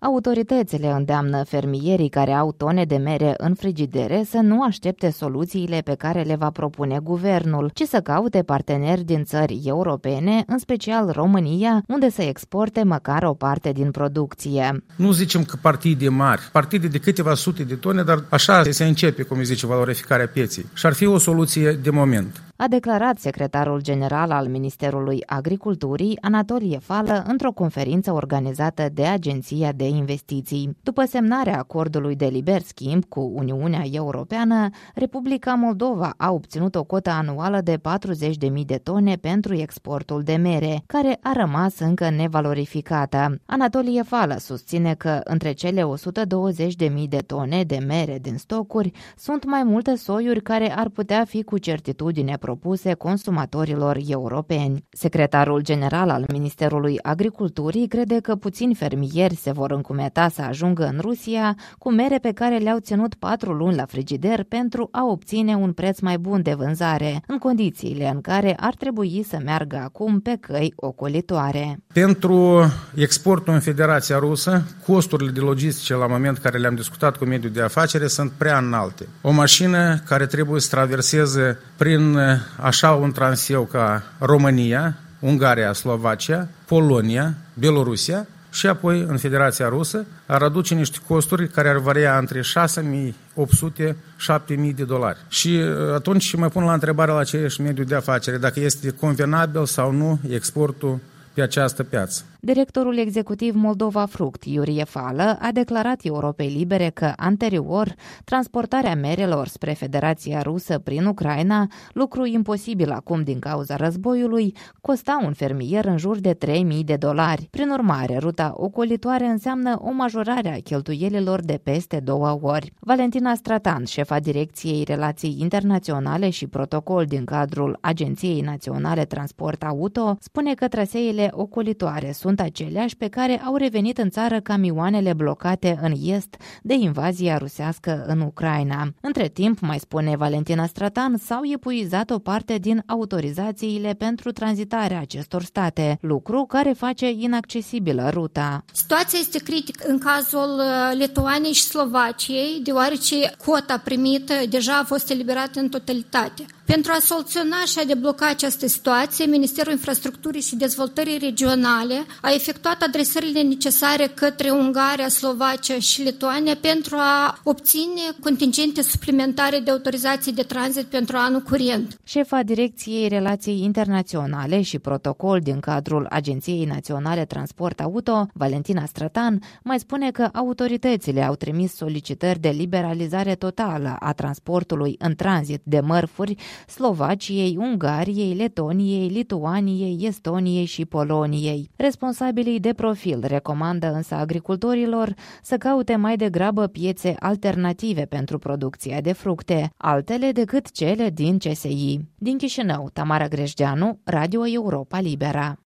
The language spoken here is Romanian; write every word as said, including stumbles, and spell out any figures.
Autoritățile îndeamnă fermierii care au tone de mere în frigidere să nu aștepte soluțiile pe care le va propune guvernul, ci să caute parteneri din țări europene, în special România, unde să exporte măcar o parte din producție. Nu zicem că partide mari, partide de câteva sute de tone, dar așa se începe, cum zice, valorificarea pieței. Și ar fi o soluție de moment. A declarat secretarul general al Ministerului Agriculturii, Anatolie Fală, într-o conferință organizată de Agenția de Investiții. După semnarea acordului de liber schimb cu Uniunea Europeană, Republica Moldova a obținut o cotă anuală de patruzeci de mii de tone pentru exportul de mere, care a rămas încă nevalorificată. Anatolie Fală susține că între cele o sută douăzeci de mii de tone de mere din stocuri sunt mai multe soiuri care ar putea fi cu certitudine propuse consumatorilor europeni. Secretarul general al Ministerului Agriculturii crede că puțini fermieri se vor încumeta să ajungă în Rusia cu mere pe care le-au ținut patru luni la frigider pentru a obține un preț mai bun de vânzare, în condițiile în care ar trebui să meargă acum pe căi ocolitoare. Pentru exportul în Federația Rusă, costurile de logistice la moment care le-am discutat cu mediul de afaceri sunt prea înalte. O mașină care trebuie să traverseze prin așa un transeu ca România, Ungaria, Slovacia, Polonia, Belorusia și apoi în Federația Rusă ar aduce niște costuri care ar varia între șase mii opt sute - șapte mii de dolari. Și atunci mă pun la întrebarea la aceeași mediu de afaceri, dacă este convenabil sau nu exportul pe această piață. Directorul executiv Moldova Fruct, Iurie Fală, a declarat Europei Libere că, anterior, transportarea merelor spre Federația Rusă prin Ucraina, lucru imposibil acum din cauza războiului, costa un fermier în jur de trei mii de dolari. Prin urmare, ruta ocolitoare înseamnă o majorare a cheltuielilor de peste două ori. Valentina Stratan, șefa Direcției Relații Internaționale și Protocol din cadrul Agenției Naționale Transport Auto, spune că traseele ocolitoare sunt aceleași pe care au revenit în țară camioanele blocate în est de invazia rusească în Ucraina. Între timp, mai spune Valentina Stratan, s-au epuizat o parte din autorizațiile pentru tranzitarea acestor state, lucru care face inaccesibilă ruta. Situația este critică în cazul Lituaniei și Slovaciei, deoarece cota primită deja a fost eliberată în totalitate. Pentru a soluționa și a debloca această situație, Ministerul Infrastructurii și Dezvoltării Regionale a efectuat adresările necesare către Ungaria, Slovacia și Lituania pentru a obține contingente suplimentare de autorizații de tranzit pentru anul curent. Șefa Direcției Relații Internaționale și Protocol din cadrul Agenției Naționale Transport Auto, Valentina Stratan, mai spune că autoritățile au trimis solicitări de liberalizare totală a transportului în tranzit de mărfuri Slovaciei, Ungariei, Letoniei, Lituaniei, Estoniei și Poloniei. Responsabilii de profil recomandă însă agricultorilor să caute mai degrabă piețe alternative pentru producția de fructe, altele decât cele din C S I. Din Chișinău, Tamara Grejdeanu, Radio Europa Libera.